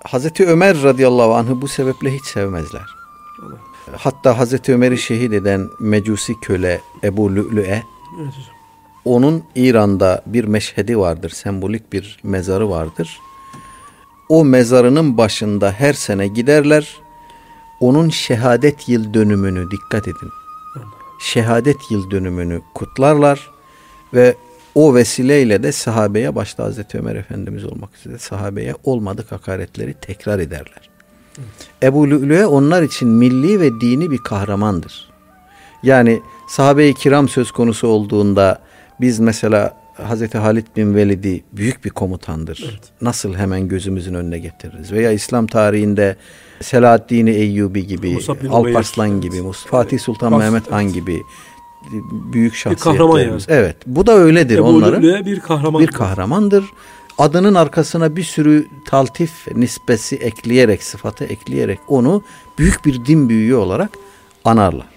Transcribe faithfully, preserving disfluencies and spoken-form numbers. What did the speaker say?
Hazreti Ömer radıyallahu anh'ı bu sebeple hiç sevmezler. Hatta Hazreti Ömer'i şehit eden Mecusi köle Ebu Lü'lü'e, evet, onun İran'da bir meşhedi vardır, sembolik bir mezarı vardır. O mezarının başında her sene giderler, onun şehadet yıl dönümünü, dikkat edin, şehadet yıl dönümünü kutlarlar ve o vesileyle de sahabeye, başta Hazreti Ömer Efendimiz olmak üzere sahabeye olmadık hakaretleri tekrar ederler. Evet. Ebu Lü'lü'e onlar için milli ve dini bir kahramandır. Yani sahabe-i kiram söz konusu olduğunda biz mesela Hazreti Halid bin Velid'i büyük bir komutandır. Evet. Nasıl hemen gözümüzün önüne getiririz? Veya İslam tarihinde Selahaddin Eyyubi gibi, Alparslan gibi, evet, Fatih Sultan evet, Mehmet Han evet, gibi büyük şahsiyetlerimiz. Yani. Evet. Bu da öyledir Ebu onların. Bir kahramandır. Bir kahramandır. Adının arkasına bir sürü taltif nispesi ekleyerek, sıfatı ekleyerek onu büyük bir din büyüğü olarak anarlar.